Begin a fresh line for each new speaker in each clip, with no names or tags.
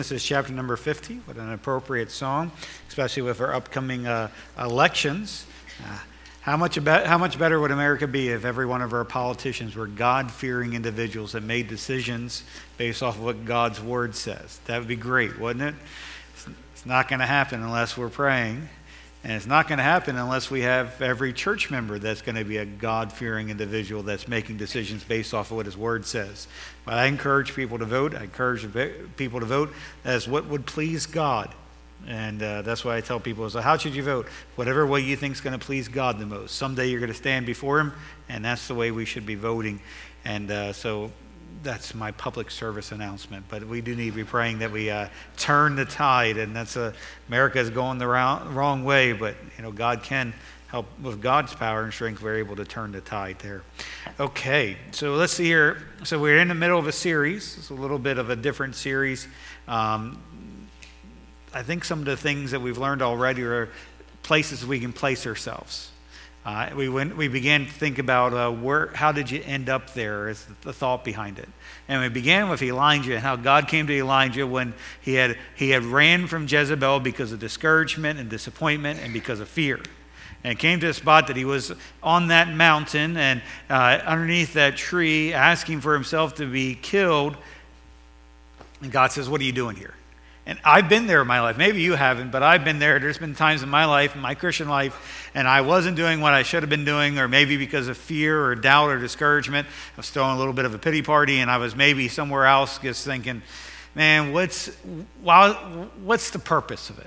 This is chapter number 50. What an appropriate song, especially with our upcoming elections. How much better would America be if every one of our politicians were God-fearing individuals that made decisions based off of what God's Word says? That would be great, wouldn't it? It's not going to happen unless we're praying. And it's not going to happen unless we have every church member that's going to be a God-fearing individual that's making decisions based off of what His Word says. But I encourage people to vote. I encourage people to vote as what would please God. And that's why I tell people, so how should you vote? Whatever way you think is going to please God the most. Someday you're going to stand before Him, and that's the way we should be voting. And so that's my public service announcement. But we do need to be praying that we turn the tide, and that's America is going the wrong way, but God can help with God's power and strength. We're able to turn the tide there. Okay, so let's see here. So we're in the middle of a series. It's a little bit of a different series. I think some of the things that we've learned already are places we can place ourselves. We began to think about how did you end up there is the thought behind it. And we began with Elijah and how God came to Elijah when he had ran from Jezebel because of discouragement and disappointment and because of fear. And it came to a spot that he was on that mountain and underneath that tree asking for himself to be killed. And God says, "What are you doing here?" And I've been there in my life. Maybe you haven't, but I've been there. There's been times in my life, in my Christian life, and I wasn't doing what I should have been doing, or maybe because of fear or doubt or discouragement. I was throwing a little bit of a pity party, and I was maybe somewhere else just thinking, man, what's the purpose of it?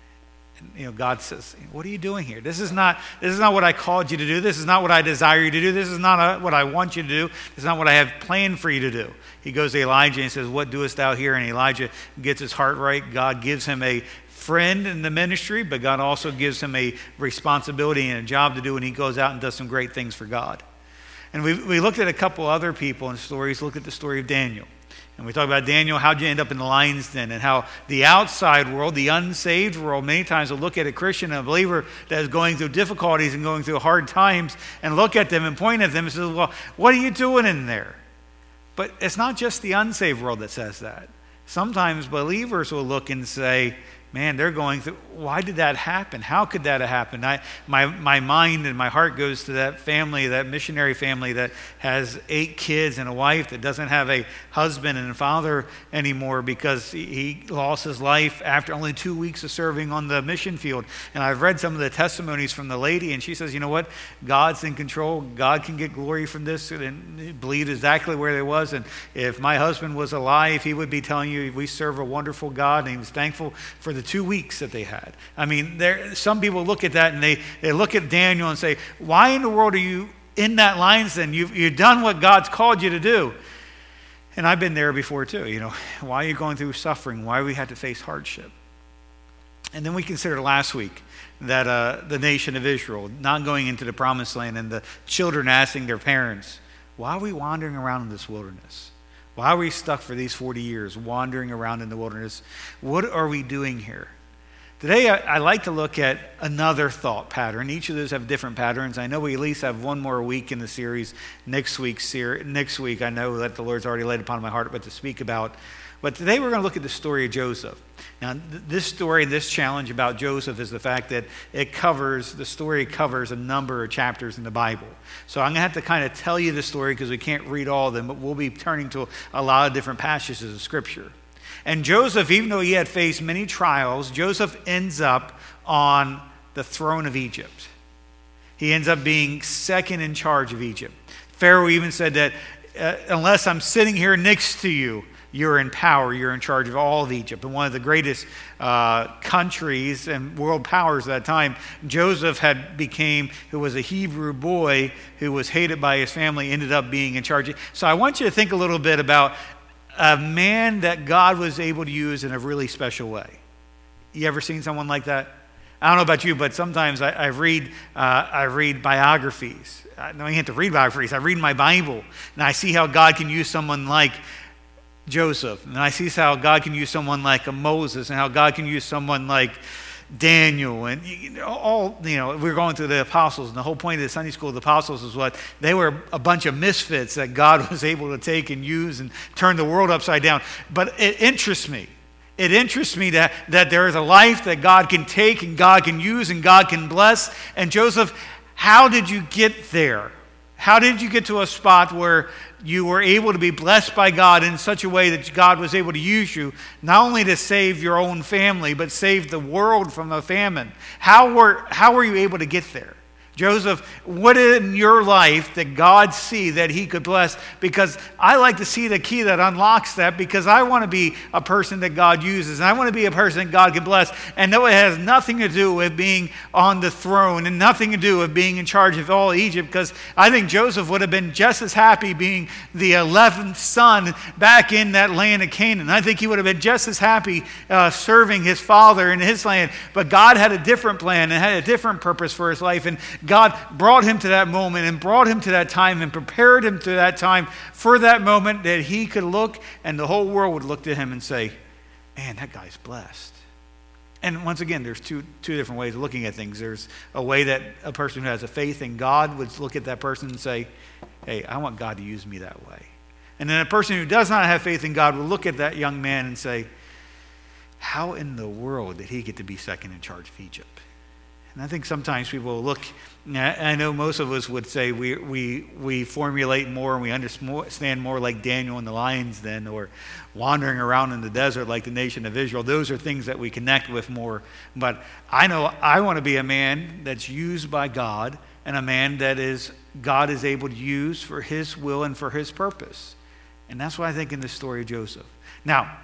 And, God says, "What are you doing here? This is not what I called you to do. This is not what I desire you to do. This is not what I want you to do. This is not what I have planned for you to do." He goes to Elijah and says, "What doest thou here?" And Elijah gets his heart right. God gives him a friend in the ministry, but God also gives him a responsibility and a job to do, and he goes out and does some great things for God. And we looked at a couple other people and stories. Look at the story of Daniel. And we talk about Daniel, how'd you end up in the lion's den, and how the outside world, the unsaved world, many times will look at a Christian, a believer that is going through difficulties and going through hard times and look at them and point at them and say, "Well, what are you doing in there?" But it's not just the unsaved world that says that. Sometimes believers will look and say, man, they're going through, why did that happen? How could that have happened? My mind and my heart goes to that family, that missionary family that has 8 kids and a wife that doesn't have a husband and a father anymore because he lost his life after only 2 weeks of serving on the mission field. And I've read some of the testimonies from the lady, and she says, you know what? God's in control. God can get glory from this, and believed exactly where they was. And if my husband was alive, he would be telling you we serve a wonderful God, and he was thankful for the 2 weeks that they had. I mean, some people look at that and they look at Daniel and say, why in the world are you in that lion's den? You've done what God's called you to do. And I've been there before too. Why are you going through suffering? Why we had to face hardship? And then we considered last week that the nation of Israel not going into the promised land, and the children asking their parents, why are we wandering around in this wilderness? Why are we stuck for these 40 years wandering around in the wilderness? What are we doing here? Today, I like to look at another thought pattern. Each of those have different patterns. I know we at least have one more week in the series. Next week, I know that the Lord's already laid upon my heart to speak about. But today we're going to look at the story of Joseph. Now, this story, this challenge about Joseph is the fact that the story covers a number of chapters in the Bible. So I'm going to have to kind of tell you the story because we can't read all of them, but we'll be turning to a lot of different passages of Scripture. And Joseph, even though he had faced many trials, Joseph ends up on the throne of Egypt. He ends up being second in charge of Egypt. Pharaoh even said that unless I'm sitting here next to you, you're in power, you're in charge of all of Egypt. And one of the greatest countries and world powers at that time, Joseph who was a Hebrew boy who was hated by his family, ended up being in charge. So I want you to think a little bit about a man that God was able to use in a really special way. You ever seen someone like that? I don't know about you, but sometimes I read biographies. I don't have to read biographies. I read my Bible, and I see how God can use someone like Joseph, and I see how God can use someone like a Moses, and how God can use someone like Daniel, and we're going through the apostles, and the whole point of the Sunday school of the apostles is what they were, a bunch of misfits that God was able to take and use and turn the world upside down. But it interests me It interests me that there is a life that God can take and God can use and God can bless. And Joseph, how did you get there? How did you get to a spot where you were able to be blessed by God in such a way that God was able to use you, not only to save your own family, but save the world from a famine? How were you able to get there? Joseph, what in your life did God see that he could bless? Because I like to see the key that unlocks that, because I want to be a person that God uses, and I want to be a person that God can bless. And no, it has nothing to do with being on the throne and nothing to do with being in charge of all Egypt, because I think Joseph would have been just as happy being the 11th son back in that land of Canaan. I think he would have been just as happy serving his father in his land. But God had a different plan and had a different purpose for his life, and God brought him to that moment and brought him to that time and prepared him to that time for that moment that he could look and the whole world would look to him and say, man, that guy's blessed. And once again, there's two different ways of looking at things. There's a way that a person who has a faith in God would look at that person and say, hey, I want God to use me that way. And then a person who does not have faith in God will look at that young man and say, how in the world did he get to be second in charge of Egypt? And I think sometimes people look, I know most of us would say we formulate more and we understand more like Daniel and the lion's den, or wandering around in the desert like the nation of Israel. Those are things that we connect with more. But I know I want to be a man that's used by God, and a man that God is able to use for his will and for his purpose. And that's what I think in the story of Joseph. Now,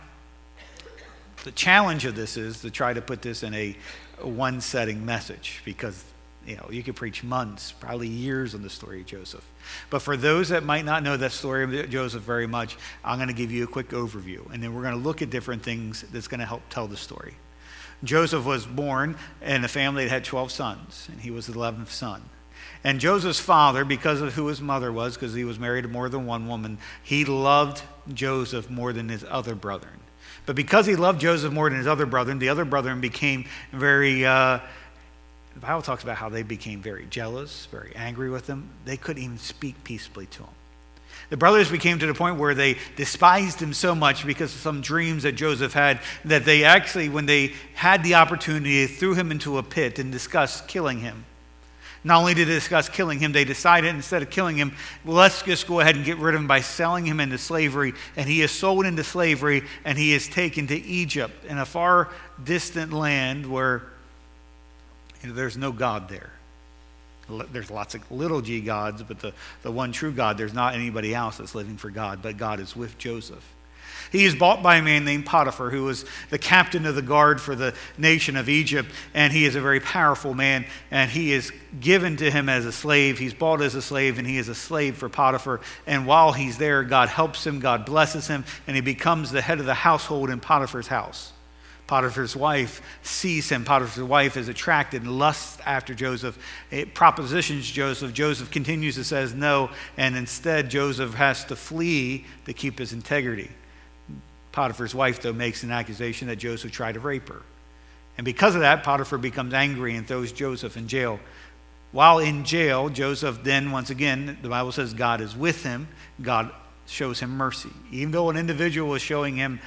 the challenge of this is to try to put this in a one-setting message, because you could preach months, probably years on the story of Joseph. But for those that might not know that story of Joseph very much, I'm going to give you a quick overview, and then we're going to look at different things that's going to help tell the story. Joseph was born in a family that had 12 sons, and he was the 11th son. And Joseph's father, because of who his mother was, because he was married to more than one woman, he loved Joseph more than his other brethren. But because he loved Joseph more than his other brethren, the other brethren became very, the Bible talks about how they became very jealous, very angry with him. They couldn't even speak peaceably to him. The brothers became to the point where they despised him so much because of some dreams that Joseph had, that they actually, when they had the opportunity, they threw him into a pit and discussed killing him. Not only did they discuss killing him, they decided instead of killing him, let's just go ahead and get rid of him by selling him into slavery. And he is sold into slavery, and he is taken to Egypt, in a far distant land where there's no God there. There's lots of little g gods, but the one true God, there's not anybody else that's living for God, but God is with Joseph. He is bought by a man named Potiphar, who was the captain of the guard for the nation of Egypt, and he is a very powerful man, and he is given to him as a slave. He's bought as a slave, and he is a slave for Potiphar. And while he's there, God helps him, God blesses him, and he becomes the head of the household in Potiphar's house. Potiphar's wife sees him. Potiphar's wife is attracted and lusts after Joseph. It propositions Joseph. Joseph continues to say no, and instead Joseph has to flee to keep his integrity. Potiphar's wife, though, makes an accusation that Joseph tried to rape her. And because of that, Potiphar becomes angry and throws Joseph in jail. While in jail, Joseph then, once again, the Bible says God is with him. God shows him mercy. Even though an individual was showing him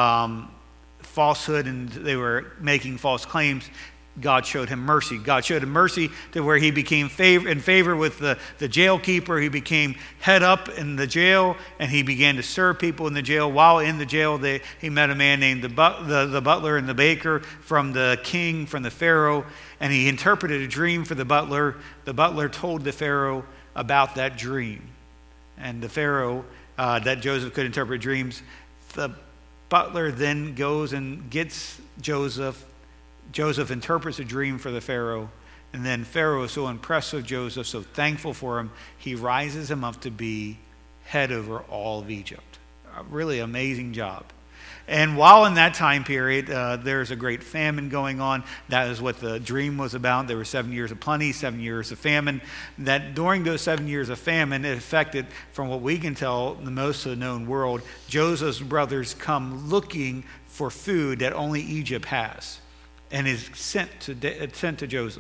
falsehood and they were making false claims, God showed him mercy. God showed him mercy to where he became in favor with the jail keeper. He became head up in the jail, and he began to serve people in the jail. While in the jail, he met a man named the butler and the baker from the king, from the Pharaoh, and he interpreted a dream for the butler. The butler told the Pharaoh about that dream. And the Pharaoh, that Joseph could interpret dreams, the butler then goes and gets Joseph. Joseph interprets a dream for the Pharaoh, and then Pharaoh is so impressed with Joseph, so thankful for him, he rises him up to be head over all of Egypt. A really amazing job. And while in that time period, there's a great famine going on. That is what the dream was about. There were 7 years of plenty, 7 years of famine. That during those 7 years of famine, it affected, from what we can tell, the most of the known world. Joseph's brothers come looking for food that only Egypt has, and is sent to Joseph.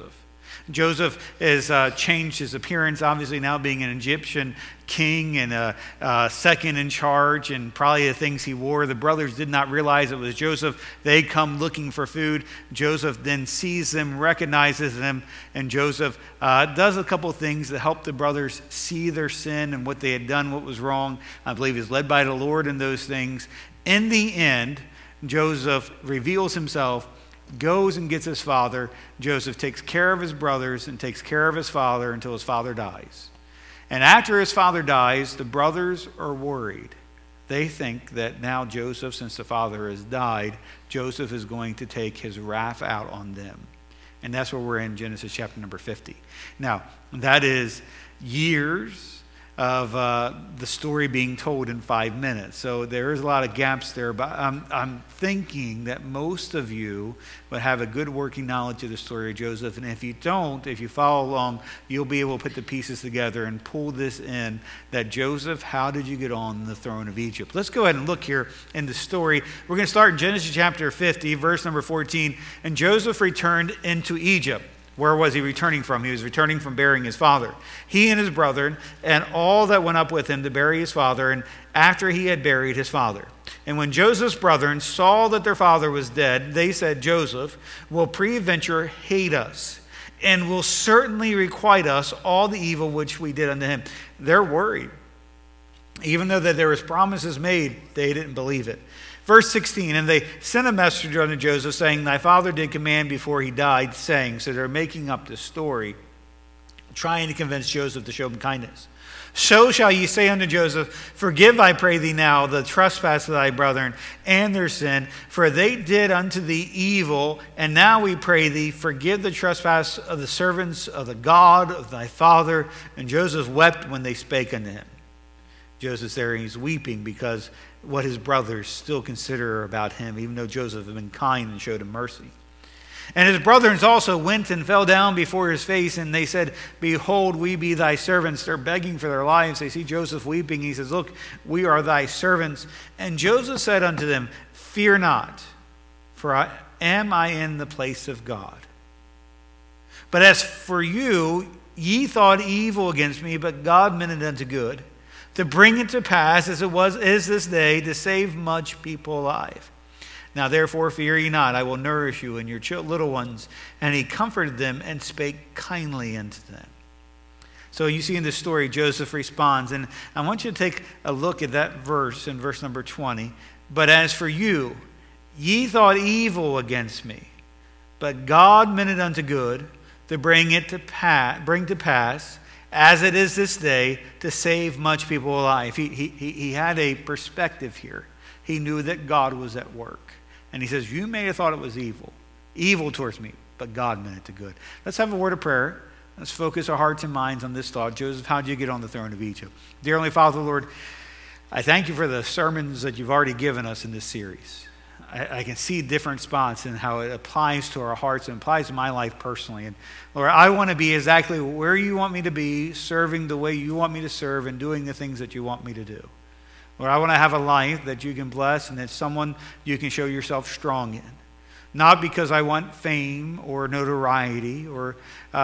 Joseph has changed his appearance, obviously now being an Egyptian king and second in charge, and probably the things he wore. The brothers did not realize it was Joseph. They come looking for food. Joseph then sees them, recognizes them, and Joseph does a couple things that help the brothers see their sin and what they had done, what was wrong. I believe he's led by the Lord in those things. In the end, Joseph reveals himself, goes and gets his father. Joseph takes care of his brothers and takes care of his father until his father dies. And after his father dies, the brothers are worried. They think that now Joseph, since the father has died, Joseph is going to take his wrath out on them. And that's where we're in Genesis chapter number 50. Now, that is years of the story being told in 5 minutes. So there is a lot of gaps there, but I'm thinking that most of you would have a good working knowledge of the story of Joseph. And if you don't, if you follow along, you'll be able to put the pieces together and pull this in, that Joseph, how did you get on the throne of Egypt? Let's go ahead and look here in the story. We're going to start in Genesis chapter 50, verse number 14. And Joseph returned into Egypt. Where was he returning from? He was returning from burying his father. He and his brethren and all that went up with him to bury his father, and after he had buried his father. And when Joseph's brethren saw that their father was dead, they said, Joseph will peradventure hate us, and will certainly requite us all the evil which we did unto him. They're worried. Even though that there was promises made, they didn't believe it. Verse 16, and they sent a messenger unto Joseph, saying, thy father did command before he died, saying, so they're making up this story, trying to convince Joseph to show him kindness. So shall ye say unto Joseph, forgive, I pray thee now, the trespass of thy brethren and their sin, for they did unto thee evil, and now we pray thee, forgive the trespass of the servants of the God of thy father. And Joseph wept when they spake unto him. Joseph's there and he's weeping because what his brothers still consider about him, even though Joseph had been kind and showed him mercy. And his brethren also went and fell down before his face, and they said, behold, we be thy servants. They're begging for their lives. They see Joseph weeping. He says, look, we are thy servants. And Joseph said unto them, fear not, for am I in the place of God? But as for you, ye thought evil against me, but God meant it unto good, to bring it to pass as it is this day, to save much people alive. Now therefore fear ye not, I will nourish you and your little ones. And he comforted them and spake kindly unto them. So you see in this story, Joseph responds. And I want you to take a look at that verse in verse number 20. But as for you, ye thought evil against me, but God meant it unto good, to bring to pass, as it is this day, to save much people alive. He had a perspective here. He knew that God was at work. And he says, you may have thought it was evil towards me, but God meant it to good. Let's have a word of prayer. Let's focus our hearts and minds on this thought. Joseph, how did you get on the throne of Egypt? Dear Heavenly Father, Lord, I thank you for the sermons that you've already given us in this series. I can see different spots and how it applies to our hearts and applies to my life personally. And Lord, I want to be exactly where you want me to be, serving the way you want me to serve and doing the things that you want me to do. Lord, I want to have a life that you can bless and that someone you can show yourself strong in. Not because I want fame or notoriety or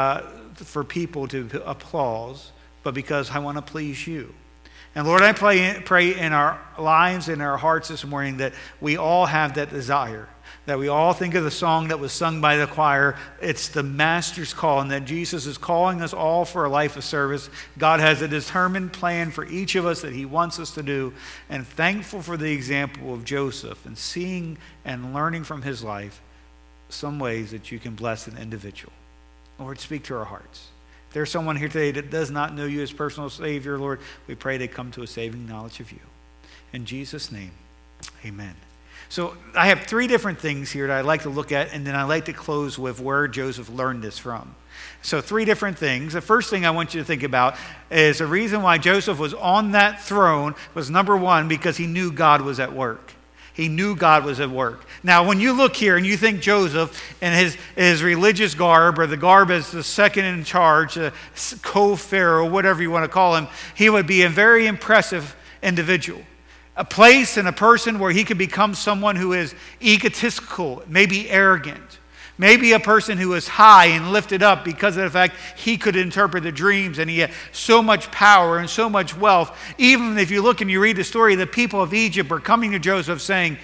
for people to applause, but because I want to please you. And Lord, I pray in our lives, in our hearts this morning, that we all have that desire, that we all think of the song that was sung by the choir. It's the Master's call, and that Jesus is calling us all for a life of service. God has a determined plan for each of us that he wants us to do, and thankful for the example of Joseph and seeing and learning from his life some ways that you can bless an individual. Lord, speak to our hearts. If there's someone here today that does not know you as personal Savior, Lord, we pray they come to a saving knowledge of you. In Jesus' name, amen. So I have three different things here that I'd like to look at, and then I'd like to close with where Joseph learned this from. So three different things. The first thing I want you to think about is the reason why Joseph was on that throne was, number one, because he knew God was at work. He knew God was at work. Now, when you look here and you think Joseph and his religious garb, or the garb as the second in charge, co-pharaoh, whatever you want to call him, he would be a very impressive individual. A place and a person where he could become someone who is egotistical, maybe arrogant. Maybe a person who was high and lifted up because of the fact he could interpret the dreams and he had so much power and so much wealth. Even if you look and you read the story, the people of Egypt are coming to Joseph saying,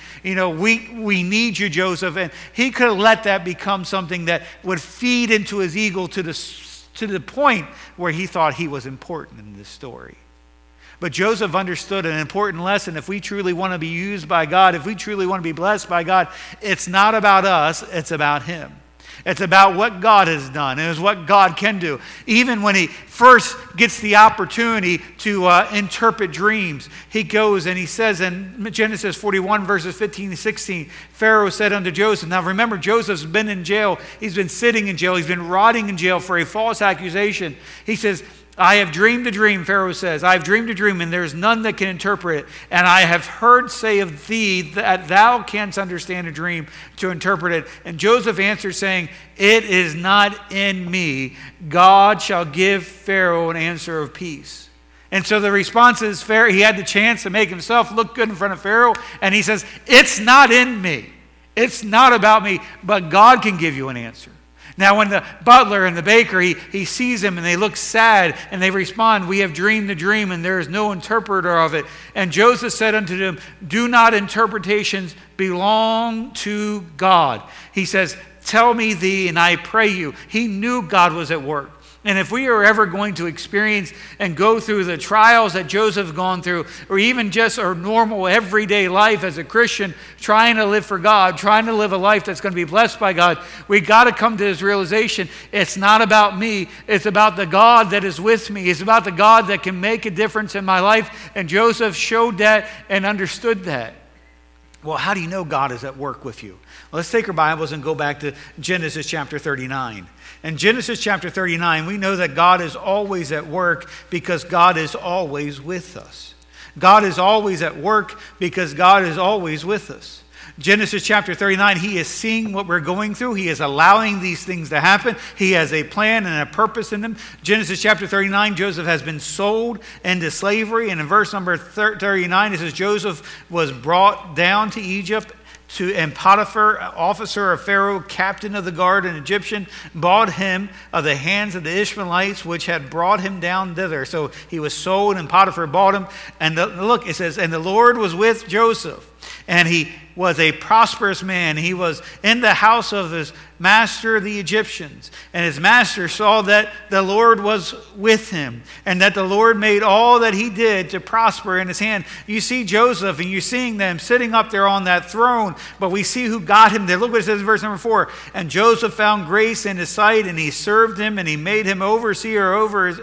we need you, Joseph. And he could have let that become something that would feed into his ego to the point where he thought he was important in this story. But Joseph understood an important lesson. If we truly want to be used by God, if we truly want to be blessed by God, it's not about us, it's about him. It's about what God has done, and it's what God can do. Even when he first gets the opportunity to interpret dreams, he goes and he says in Genesis 41, verses 15 to 16, Pharaoh said unto Joseph, now remember, Joseph's been in jail. He's been sitting in jail. He's been rotting in jail for a false accusation. He says, I have dreamed a dream, Pharaoh says. I have dreamed a dream, and there is none that can interpret it. And I have heard say of thee that thou canst understand a dream to interpret it. And Joseph answered, saying, it is not in me. God shall give Pharaoh an answer of peace. And so the response is, Pharaoh, he had the chance to make himself look good in front of Pharaoh. And he says, it's not in me. It's not about me, but God can give you an answer. Now, when the butler and the baker, he sees him and they look sad and they respond, we have dreamed the dream and there is no interpreter of it. And Joseph said unto them, do not interpretations belong to God? He says, tell me thee and I pray you. He knew God was at work. And if we are ever going to experience and go through the trials that Joseph's gone through, or even just our normal everyday life as a Christian, trying to live for God, trying to live a life that's going to be blessed by God, we got to come to this realization, it's not about me, it's about the God that is with me. It's about the God that can make a difference in my life. And Joseph showed that and understood that. Well, how do you know God is at work with you? Well, let's take our Bibles and go back to Genesis chapter 39. In Genesis chapter 39, we know that God is always at work because God is always with us. God is always at work because God is always with us. Genesis chapter 39, he is seeing what we're going through. He is allowing these things to happen. He has a plan and a purpose in them. Genesis chapter 39, Joseph has been sold into slavery. And in verse number 39, it says, Joseph was brought down to Egypt, and Potiphar, officer of Pharaoh, captain of the guard, an Egyptian, bought him of the hands of the Ishmaelites, which had brought him down thither. So he was sold, and Potiphar bought him. And look, it says, and the Lord was with Joseph, and he was a prosperous man. He was in the house of his master, the Egyptians. And his master saw that the Lord was with him, and that the Lord made all that he did to prosper in his hand. You see Joseph, and you're seeing them sitting up there on that throne, but we see who got him there. Look what it says in verse number 4. And Joseph found grace in his sight, and he served him, and he made him overseer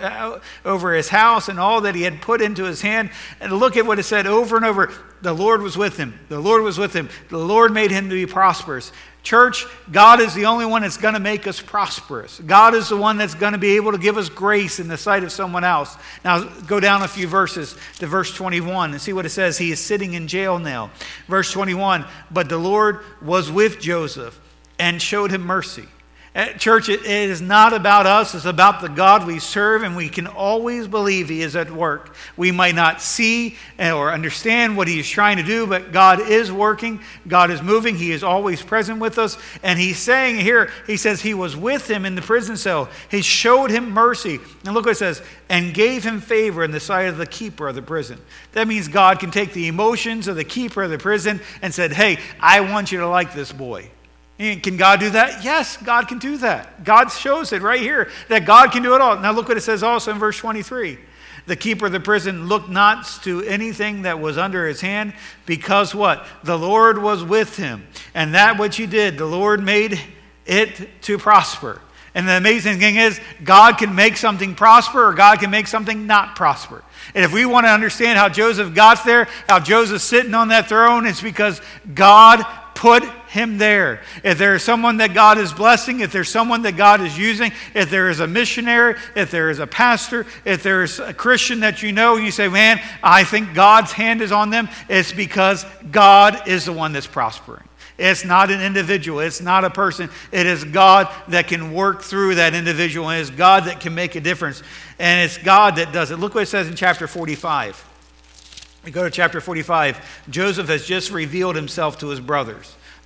over his house and all that he had put into his hand. And look at what it said over and over. The Lord was with him. The Lord was with him. The Lord made him to be prosperous. Church, God is the only one that's going to make us prosperous. God is the one that's going to be able to give us grace in the sight of someone else. Now, go down a few verses to verse 21 and see what it says. He is sitting in jail now. Verse 21, but the Lord was with Joseph and showed him mercy. Church, it is not about us. It's about the God we serve, and we can always believe he is at work. We might not see or understand what he is trying to do, but God is working. God is moving. He is always present with us. And he's saying here, he says he was with him in the prison cell. He showed him mercy. And look what it says, and gave him favor in the sight of the keeper of the prison. That means God can take the emotions of the keeper of the prison and said, hey, I want you to like this boy. Can God do that? Yes, God can do that. God shows it right here that God can do it all. Now look what it says also in verse 23. The keeper of the prison looked not to anything that was under his hand, because what? The Lord was with him. And that which he did, the Lord made it to prosper. And the amazing thing is, God can make something prosper, or God can make something not prosper. And if we want to understand how Joseph got there, how Joseph's sitting on that throne, it's because God put him there. If there is someone that God is blessing, if there's someone that God is using, if there is a missionary, if there is a pastor, if there's a Christian that you know, and you say, man, I think God's hand is on them, it's because God is the one that's prospering. It's not an individual. It's not a person. It is God that can work through that individual. And it's God that can make a difference. And it's God that does it. Look what it says in chapter 45. We go to chapter 45. Joseph has just revealed himself to his brothers.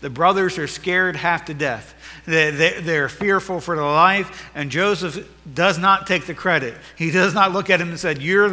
The brothers are scared half to death. They're fearful for their life, and Joseph does not take the credit. He does not look at him and say, you're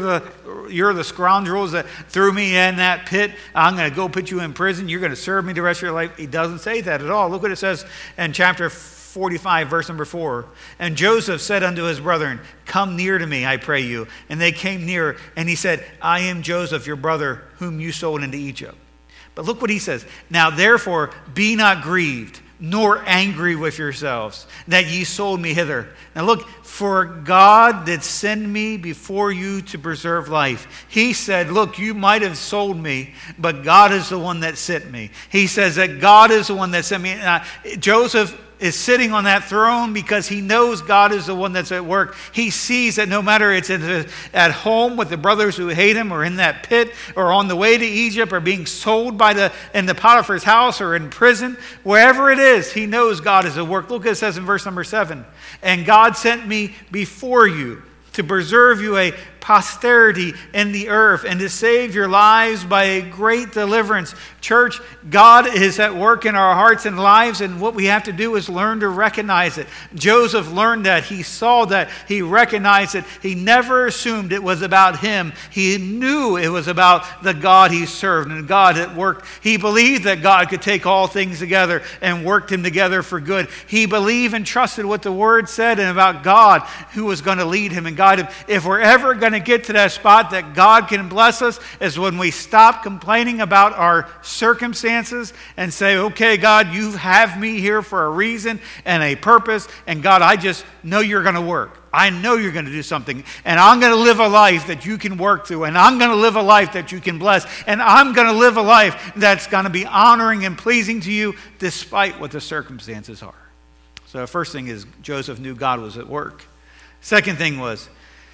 the scoundrels that threw me in that pit. I'm going to go put you in prison. You're going to serve me the rest of your life. He doesn't say that at all. Look what it says in chapter 45, verse number 4. And Joseph said unto his brethren, come near to me, I pray you. And they came near, and he said, I am Joseph, your brother, whom you sold into Egypt. But look what he says. Now therefore be not grieved, nor angry with yourselves, that ye sold me hither. Now look, for God did send me before you to preserve life. He said, look, you might have sold me, but God is the one that sent me. He says that God is the one that sent me. Joseph is sitting on that throne because he knows God is the one that's at work. He sees that no matter it's at home with the brothers who hate him, or in that pit, or on the way to Egypt, or being sold in the Potiphar's house, or in prison, wherever it is, he knows God is at work. Look what it says in verse number 7. And God sent me before you to preserve you a posterity in the earth, and to save your lives by a great deliverance. Church, God is at work in our hearts and lives, and what we have to do is learn to recognize it. Joseph learned that. He saw that. He recognized it. He never assumed it was about him. He knew it was about the God he served and God at work. He believed that God could take all things together and worked them together for good. He believed and trusted what the Word said and about God who was going to lead him and guide him. If we're ever going to get to that spot that God can bless us, is when we stop complaining about our circumstances and say, okay, God, you have me here for a reason and a purpose, and God, I just know you're going to work. I know you're going to do something, and I'm going to live a life that you can work through, and I'm going to live a life that you can bless, and I'm going to live a life that's going to be honoring and pleasing to you despite what the circumstances are. So the first thing is Joseph knew God was at work. Second thing was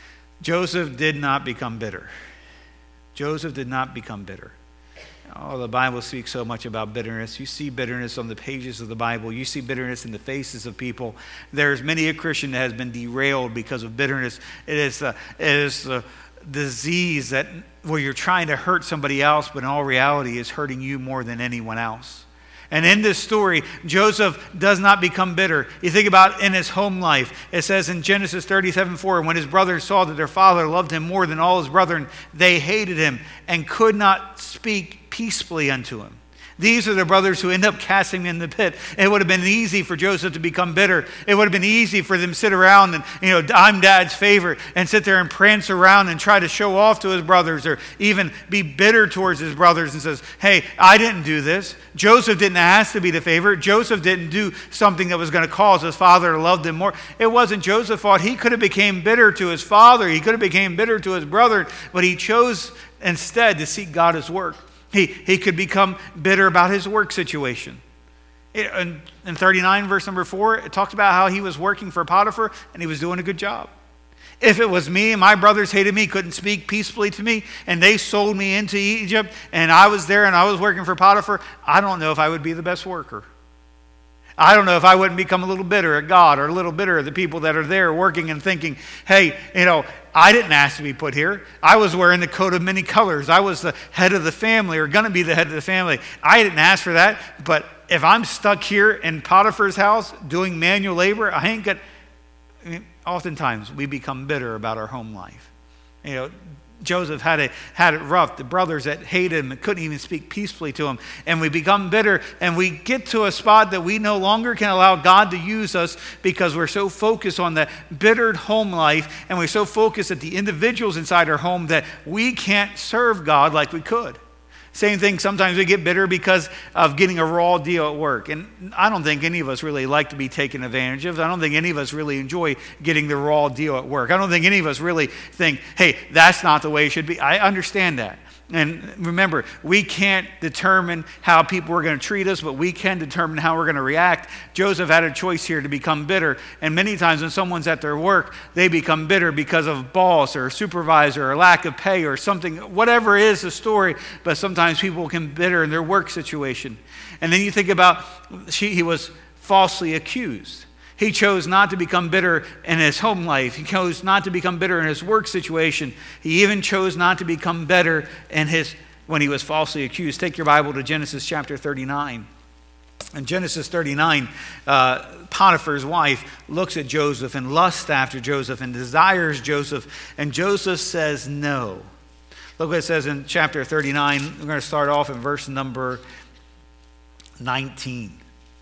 Joseph did not become bitter. Joseph did not become bitter. Oh, the Bible speaks so much about bitterness. You see bitterness on the pages of the Bible. You see bitterness in the faces of people. There's many a Christian that has been derailed because of bitterness. It is the disease where you're trying to hurt somebody else, but in all reality is hurting you more than anyone else. And in this story, Joseph does not become bitter. You think about in his home life. It says in Genesis 37:4, when his brothers saw that their father loved him more than all his brethren, they hated him and could not speak peacefully unto him. These are the brothers who end up casting him in the pit. It would have been easy for Joseph to become bitter. It would have been easy for them to sit around and, I'm Dad's favorite, and sit there and prance around and try to show off to his brothers, or even be bitter towards his brothers and says, hey, I didn't do this. Joseph didn't ask to be the favorite. Joseph didn't do something that was going to cause his father to love him more. It wasn't Joseph's fault. He could have became bitter to his father. He could have became bitter to his brother, but he chose instead to seek God as work. He could become bitter about his work situation. In 39, verse number 4, it talks about how he was working for Potiphar and he was doing a good job. If it was me and my brothers hated me, couldn't speak peacefully to me, and they sold me into Egypt, and I was there and I was working for Potiphar, I don't know if I would be the best worker. I don't know if I wouldn't become a little bitter at God, or a little bitter at the people that are there working and thinking, hey, I didn't ask to be put here. I was wearing the coat of many colors. I was the head of the family, or going to be the head of the family. I didn't ask for that, but if I'm stuck here in Potiphar's house doing manual labor, oftentimes we become bitter about our home life. Joseph had it rough. The brothers that hated him couldn't even speak peacefully to him. And we become bitter, and we get to a spot that we no longer can allow God to use us because we're so focused on the bittered home life, and we're so focused at the individuals inside our home that we can't serve God like we could. Same thing, sometimes we get bitter because of getting a raw deal at work. And I don't think any of us really like to be taken advantage of. I don't think any of us really enjoy getting the raw deal at work. I don't think any of us really think, hey, that's not the way it should be. I understand that. And remember, we can't determine how people are going to treat us, but we can determine how we're going to react. Joseph had a choice here to become bitter. And many times when someone's at their work, they become bitter because of boss or supervisor or lack of pay or something, whatever is the story. But sometimes people can be bitter in their work situation. And then you think about, he was falsely accused. He chose not to become bitter in his home life. He chose not to become bitter in his work situation. He even chose not to become bitter when he was falsely accused. Take your Bible to Genesis chapter 39. In Genesis 39, Potiphar's wife looks at Joseph and lusts after Joseph and desires Joseph, and Joseph says no. Look what it says in chapter 39. We're going to start off in verse number 19.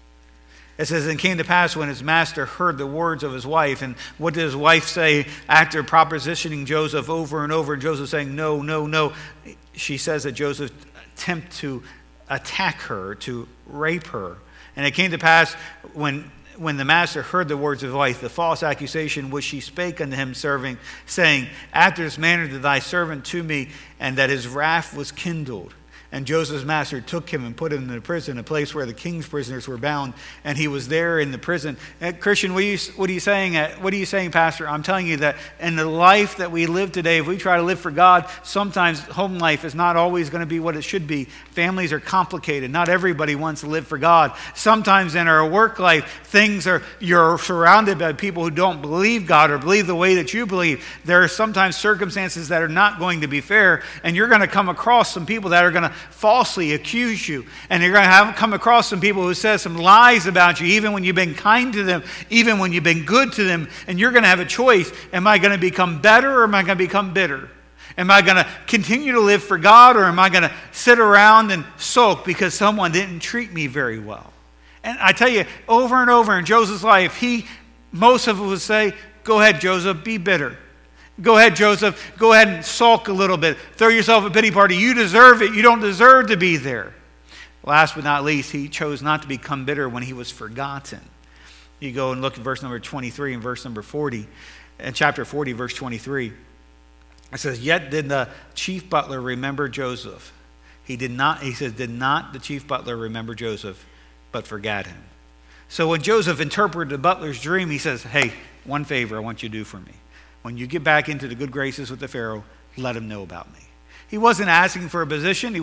It says, "And it came to pass when his master heard the words of his wife," and what did his wife say after propositioning Joseph over and over, and Joseph saying, no, no, no? She says that Joseph attempted to attack her, to rape her. "And it came to pass when the master heard the words of his wife, the false accusation which she spake unto him, saying, After this manner did thy servant to me, and that his wrath was kindled. And Joseph's master took him and put him in the prison, a place where the king's prisoners were bound, and he was there in the prison." Christian, what are you saying? What are you saying, Pastor? I'm telling you that in the life that we live today, if we try to live for God, sometimes home life is not always going to be what it should be. Families are complicated. Not everybody wants to live for God. Sometimes in our work life, you're surrounded by people who don't believe God or believe the way that you believe. There are sometimes circumstances that are not going to be fair, and you're going to come across some people that are going to falsely accuse you, and you're going to come across some people who say some lies about you, even when you've been kind to them, even when you've been good to them, and you're going to have a choice. Am I going to become better, or am I going to become bitter? Am I going to continue to live for God, or am I going to sit around and sulk because someone didn't treat me very well? And I tell you, over and over in Joseph's life, most of us would say, "Go ahead, Joseph, be bitter. Go ahead, Joseph. Go ahead and sulk a little bit. Throw yourself a pity party. You deserve it. You don't deserve to be there." Last but not least, he chose not to become bitter when he was forgotten. You go and look at verse number 23 and verse number 40. In chapter 40, verse 23, it says, "Yet did the chief butler remember Joseph." He says, "Did not the chief butler remember Joseph, but forgot him." So when Joseph interpreted the butler's dream, he says, "Hey, one favor I want you to do for me. When you get back into the good graces with the Pharaoh, let him know about me." He wasn't asking for a position.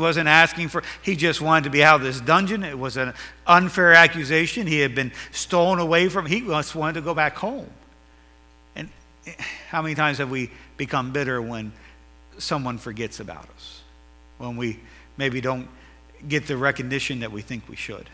He just wanted to be out of this dungeon. It was an unfair accusation. He had been stolen away from. He just wanted to go back home. And how many times have we become bitter when someone forgets about us? When we maybe don't get the recognition that we think we should?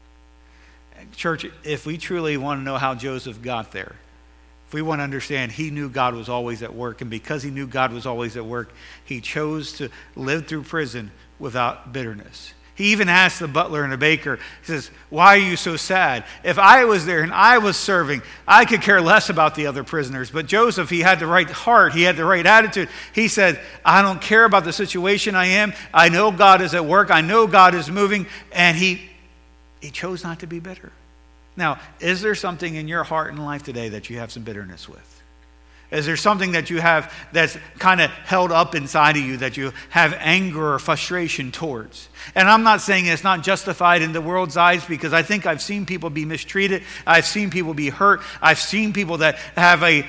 Church, if we truly want to know how Joseph got there, if we want to understand, he knew God was always at work, and because he knew God was always at work, he chose to live through prison without bitterness. He even asked the butler and the baker, he says, "Why are you so sad? If I was there and I was serving, I could care less about the other prisoners." But Joseph, he had the right heart. He had the right attitude. He said, "I don't care about the situation I am. I know God is at work. I know God is moving." And he chose not to be bitter. Now, is there something in your heart and life today that you have some bitterness with? Is there something that you have that's kind of held up inside of you that you have anger or frustration towards? And I'm not saying it's not justified in the world's eyes, because I think I've seen people be mistreated. I've seen people be hurt. I've seen people that have a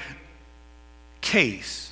case.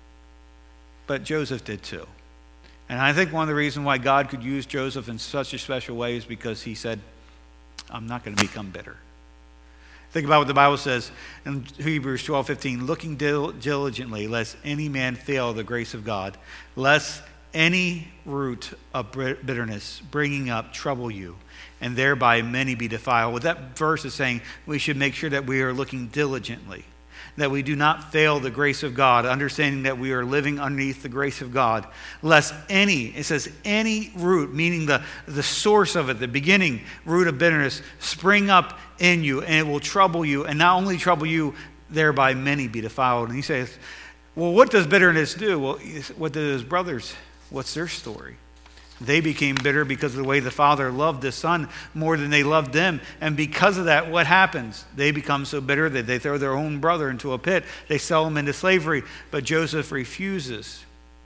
But Joseph did too. And I think one of the reasons why God could use Joseph in such a special way is because he said, "I'm not going to become bitter." Think about what the Bible says in Hebrews 12:15, "Looking diligently, lest any man fail the grace of God, lest any root of bitterness bringing up trouble you, and thereby many be defiled." What that verse is saying, we should make sure that we are looking diligently, that we do not fail the grace of God, understanding that we are living underneath the grace of God. Lest it says any root, meaning the source of it, the beginning root of bitterness, spring up in you, and it will trouble you, and not only trouble you, thereby many be defiled. And he says, well, what does bitterness do? Well, what did his brothers, what's their story? They became bitter because of the way the father loved the son more than they loved them. And because of that, what happens? They become so bitter that they throw their own brother into a pit. They sell him into slavery. But Joseph refuses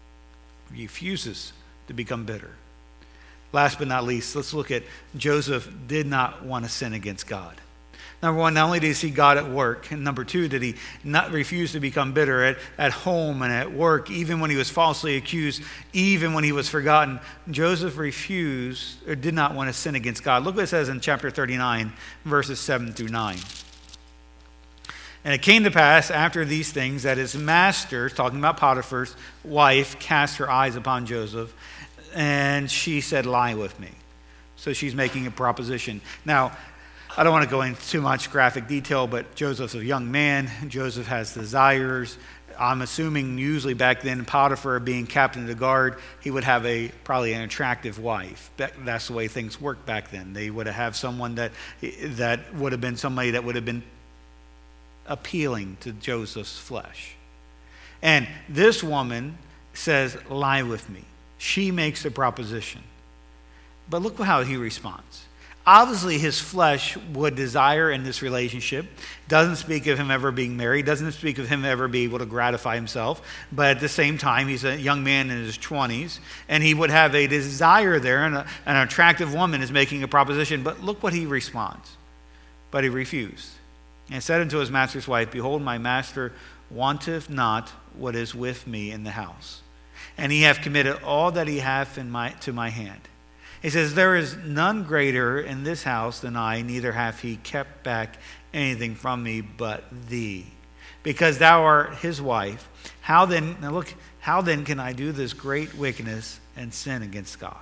to become bitter. Last but not least, let's look at Joseph did not want to sin against God. Number one, not only did he see God at work, and number two, did he not refuse to become bitter at home and at work, even when he was falsely accused, even when he was forgotten. Joseph refused or did not want to sin against God. Look what it says in chapter 39, verses 7 through 9. "And it came to pass after these things that his master," talking about Potiphar's wife, "cast her eyes upon Joseph, and she said, 'Lie with me.' So she's making a proposition. Now, I don't want to go into too much graphic detail, but Joseph's a young man. Joseph has desires. I'm assuming usually back then, Potiphar being captain of the guard, he would have probably an attractive wife. That's the way things worked back then. They would have someone that would have been somebody that would have been appealing to Joseph's flesh. And this woman says, lie with me. She makes the proposition. But look how he responds. Obviously, his flesh would desire in this relationship. Doesn't speak of him ever being married. Doesn't speak of him ever being able to gratify himself. But at the same time, he's a young man in his 20s. And he would have a desire there. And an attractive woman is making a proposition. But look what he responds. But he refused. And said unto his master's wife, behold, my master wanteth not what is with me in the house. And he hath committed all that he hath to my hand. He says, there is none greater in this house than I, neither hath he kept back anything from me but thee. Because thou art his wife. How then can I do this great wickedness and sin against God?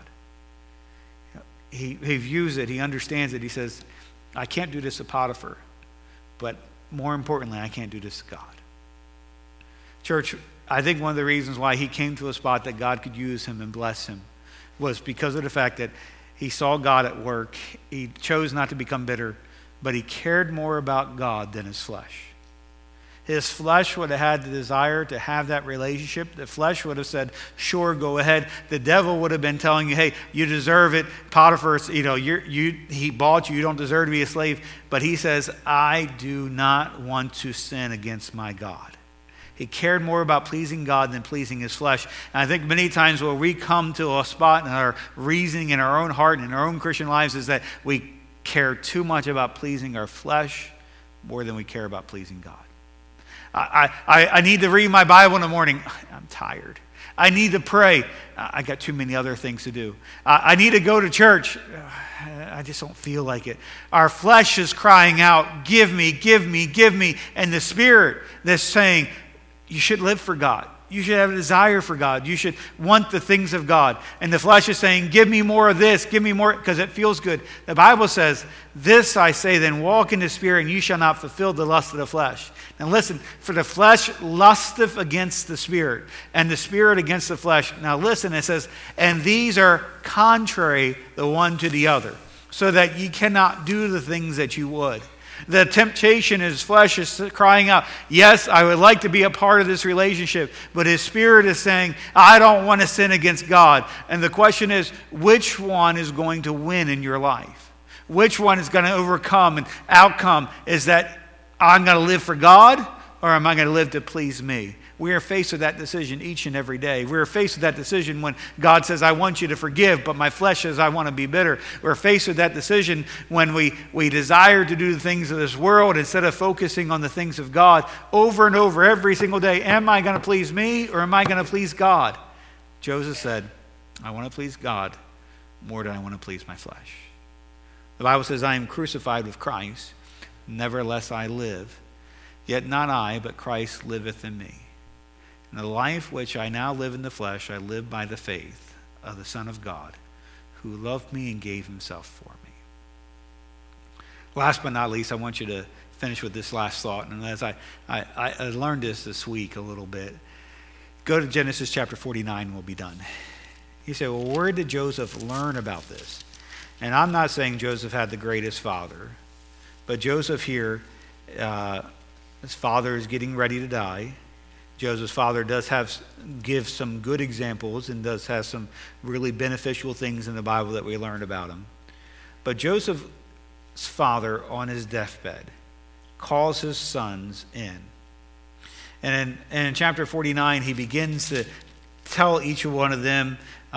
He views it, he understands it. He says, I can't do this to Potiphar, but more importantly, I can't do this to God. Church, I think one of the reasons why he came to a spot that God could use him and bless him was because of the fact that he saw God at work. He chose not to become bitter, but he cared more about God than his flesh. His flesh would have had the desire to have that relationship. The flesh would have said, sure, go ahead. The devil would have been telling you, hey, you deserve it. Potiphar, he bought you. You don't deserve to be a slave. But he says, I do not want to sin against my God. He cared more about pleasing God than pleasing his flesh. And I think many times where we come to a spot in our reasoning in our own heart and in our own Christian lives is that we care too much about pleasing our flesh more than we care about pleasing God. I need to read my Bible in the morning. I'm tired. I need to pray. I got too many other things to do. I need to go to church. I just don't feel like it. Our flesh is crying out, give me, give me, give me. And the Spirit that's saying, you should live for God. You should have a desire for God. You should want the things of God. And the flesh is saying, give me more of this, give me more, because it feels good. The Bible says, this I say then, walk in the Spirit, and you shall not fulfill the lust of the flesh. Now listen, for the flesh lusteth against the Spirit, and the Spirit against the flesh. Now listen, it says, and these are contrary the one to the other, so that ye cannot do the things that you would. The temptation in his flesh is crying out, yes, I would like to be a part of this relationship, but his spirit is saying, I don't want to sin against God. And the question is, which one is going to win in your life? Which one is going to overcome? And outcome is that I'm going to live for God, or am I going to live to please me? We are faced with that decision each and every day. We are faced with that decision when God says, I want you to forgive, but my flesh says, I want to be bitter. We're faced with that decision when we desire to do the things of this world instead of focusing on the things of God over and over every single day. Am I going to please me, or am I going to please God? Joseph said, I want to please God more than I want to please my flesh. The Bible says, I am crucified with Christ. Nevertheless I live. Yet not I, but Christ liveth in me. And the life which I now live in the flesh, I live by the faith of the Son of God, who loved me and gave himself for me. Last but not least, I want you to finish with this last thought. And as I learned this week a little bit, go to Genesis chapter 49 and we'll be done. You say, well, where did Joseph learn about this? And I'm not saying Joseph had the greatest father, but Joseph here, his father is getting ready to die. Joseph's father does give some good examples and does have some really beneficial things in the Bible that we learn about him. But Joseph's father on his deathbed calls his sons in. And in chapter 49, he begins to tell each one of them,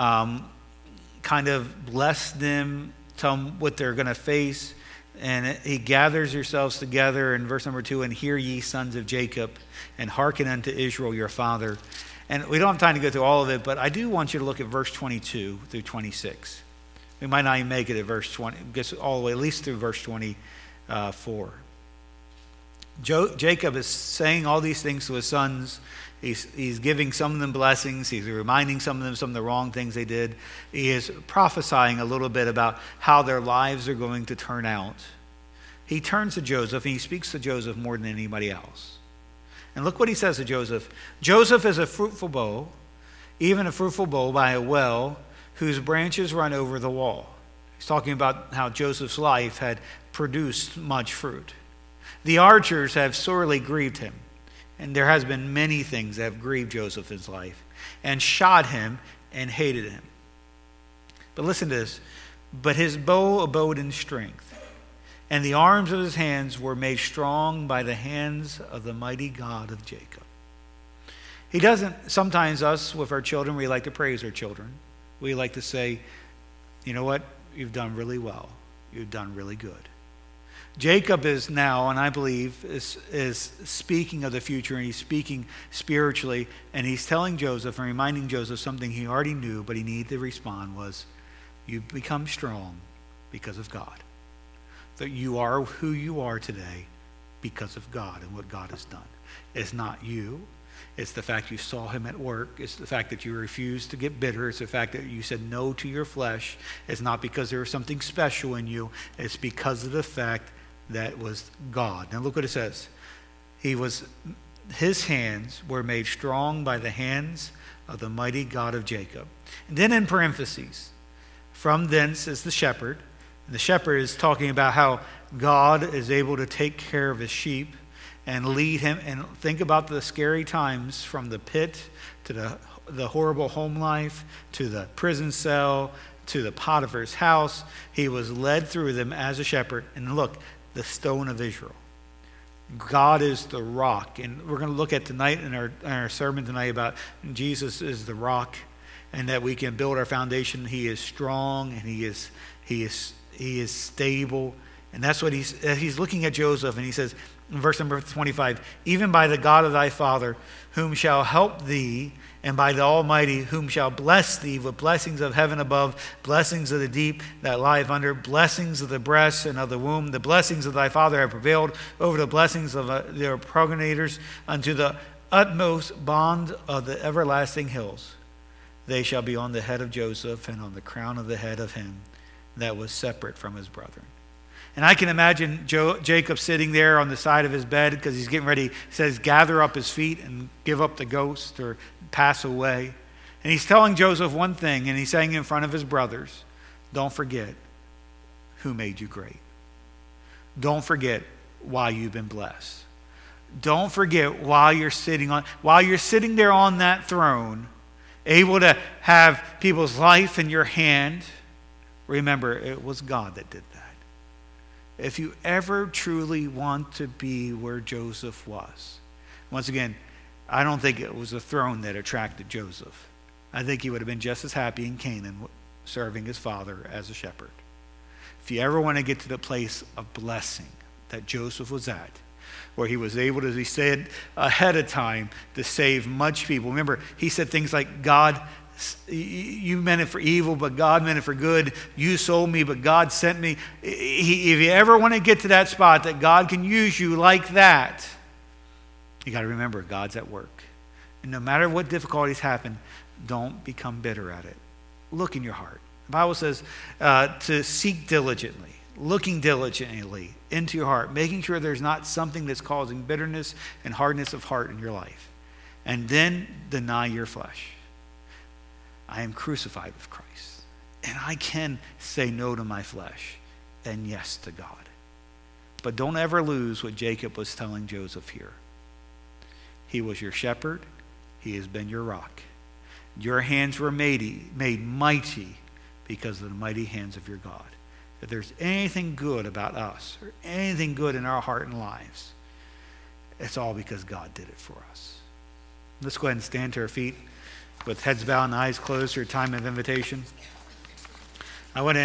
kind of bless them, tell them what they're going to face. And he gathers yourselves together in verse number 2, and hear ye sons of Jacob, and hearken unto Israel your father. And we don't have time to go through all of it, but I do want you to look at verse 22 through 26. We might not even make it at verse 20, gets all the way at least through verse 24. Jacob is saying all these things to his sons. He's giving some of them blessings. He's reminding some of them some of the wrong things they did. He is prophesying a little bit about how their lives are going to turn out. He turns to Joseph, and he speaks to Joseph more than anybody else. And look what he says to Joseph. Joseph is a fruitful bough, even a fruitful bough by a well, whose branches run over the wall. He's talking about how Joseph's life had produced much fruit. The archers have sorely grieved him. And there has been many things that have grieved Joseph in his life, and shot him and hated him. But listen to this. But his bow abode in strength, and the arms of his hands were made strong by the hands of the mighty God of Jacob. He doesn't, sometimes us with our children, we like to praise our children. We like to say, you know what? You've done really well. You've done really good. Jacob is now, and I believe, is speaking of the future, and he's speaking spiritually, and he's telling Joseph and reminding Joseph something he already knew, but he needed to respond was, you've become strong because of God. That you are who you are today because of God and what God has done. It's not you. It's the fact you saw him at work. It's the fact that you refused to get bitter. It's the fact that you said no to your flesh. It's not because there was something special in you. It's because of the fact that was God. Now look what it says. His hands were made strong by the hands of the mighty God of Jacob. And then in parentheses, from thence is the shepherd. And the shepherd is talking about how God is able to take care of his sheep and lead him. And think about the scary times from the pit to the horrible home life to the prison cell to the Potiphar's house. He was led through them as a shepherd. And look, the stone of Israel. God is the rock. And we're going to look at tonight in our sermon tonight about Jesus is the rock, and that we can build our foundation. He is strong, and he is stable. And that's what he's looking at Joseph, and he says in verse number 25, even by the God of thy father, whom shall help thee, and by the Almighty, whom shall bless thee with blessings of heaven above, blessings of the deep that lieth under, blessings of the breast and of the womb. The blessings of thy father have prevailed over the blessings of their progenitors unto the utmost bond of the everlasting hills. They shall be on the head of Joseph and on the crown of the head of him that was separate from his brethren. And I can imagine Jacob sitting there on the side of his bed because he's getting ready. He says, gather up his feet and give up the ghost or pass away. And he's telling Joseph one thing, and he's saying in front of his brothers, don't forget who made you great. Don't forget why you've been blessed. Don't forget while you're sitting there on that throne, able to have people's life in your hand, remember it was God that did that. If you ever truly want to be where Joseph was, once again, I don't think it was the throne that attracted Joseph. I think he would have been just as happy in Canaan serving his father as a shepherd. If you ever want to get to the place of blessing that Joseph was at, where he was able to, as he said ahead of time, to save much people. Remember, he said things like, God, you meant it for evil, but God meant it for good. You sold me, but God sent me. If you ever want to get to that spot that God can use you like that, you got to remember God's at work. And no matter what difficulties happen, don't become bitter at it. Look in your heart. The Bible says to seek diligently, looking diligently into your heart, making sure there's not something that's causing bitterness and hardness of heart in your life. And then deny your flesh. I am crucified with Christ, and I can say no to my flesh and yes to God. But don't ever lose what Jacob was telling Joseph here. He was your shepherd. He has been your rock. Your hands were made mighty because of the mighty hands of your God. If there's anything good about us or anything good in our heart and lives, it's all because God did it for us. Let's go ahead and stand to our feet with heads bowed and eyes closed for a time of invitation. I want to